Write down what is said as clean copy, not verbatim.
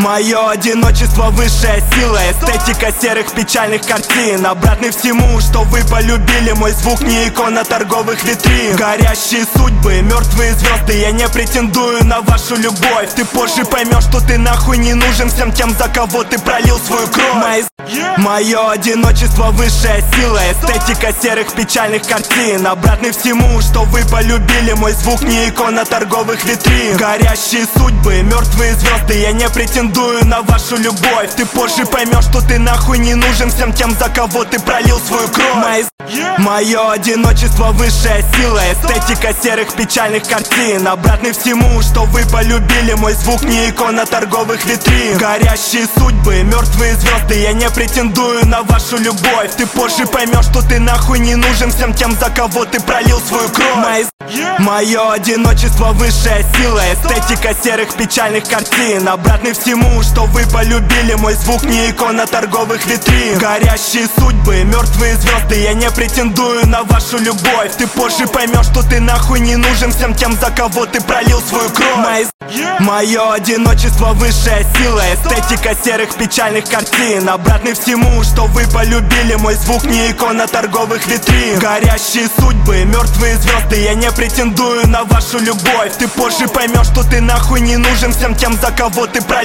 Мое одиночество высшая сила, эстетика серых печальных картин. Обратный всему, что вы полюбили. Мой звук не икона торговых витрин. Горящие судьбы, мертвые звезды. Я не претендую на вашу любовь. Ты позже поймешь, что ты нахуй не нужен всем тем, за кого ты пролил свою кровь. Мое одиночество высшая сила, эстетика серых печальных картин. Обратный всему, что вы полюбили. Мой звук не икона торговых витрин. Горящие судьбы, мертвые звезды. Я не претендую на вашу любовь. Ты позже поймешь, что ты нахуй не нужен всем тем, за кого ты пролил свою кровь. Мое одиночество высшая сила, эстетика серых печальных картин. Обратный всему, что вы полюбили. Мой звук не икона торговых витрин. Горящие судьбы, мертвые звезды. Я не претендую на вашу любовь. Ты позже поймешь, что ты нахуй не нужен всем тем, за кого ты пролил свою кровь. Мое одиночество высшая сила, эстетика серых печальных картин. Обратный всему, что вы полюбили. Мой звук не икона торговых витрин. Горящие судьбы, мертвые звезды. Я не претендую на вашу любовь. Ты позже поймешь, что ты нахуй не нужен всем тем, за кого ты пролил свою кровь. Мое одиночество высшая сила, эстетика серых печальных картин. Обратный всему, что вы полюбили. Мой звук не икона торговых витрин. Горящие судьбы, мертвые звезды. Я не претендую на вашу любовь. Ты позже поймешь, что ты нахуй не нужен всем тем, за кого ты пролил